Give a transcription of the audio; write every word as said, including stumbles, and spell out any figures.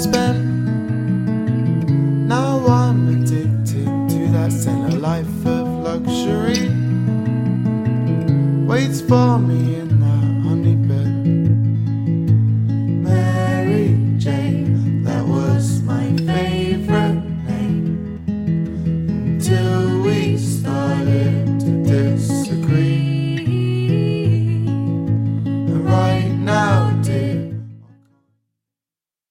spent. Now I'm addicted to that scent. A life of luxury waits for me